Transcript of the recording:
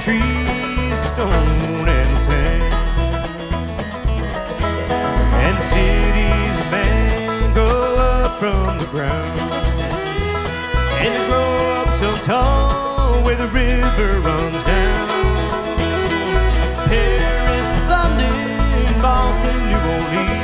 trees, stone and sand. And cities, man, go up from the ground, and they grow up so tall where the river runs down. Paris to London, Boston, New Orleans,